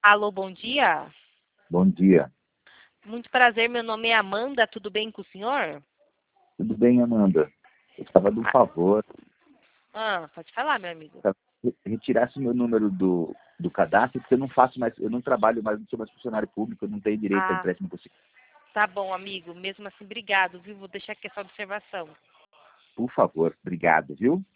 Alô, bom dia. Bom dia. Muito prazer, meu nome é Amanda, tudo bem com o senhor? Tudo bem, Amanda? Eu precisava de um favor. Pode falar, meu amigo. Retirasse meu número do cadastro, porque eu não faço mais, eu não trabalho mais, não sou mais funcionário público, eu não tenho direito a Ah, empréstimo possível. tá bom, amigo. Mesmo assim, obrigado, viu? Vou deixar aqui essa observação. Por favor, obrigado, viu?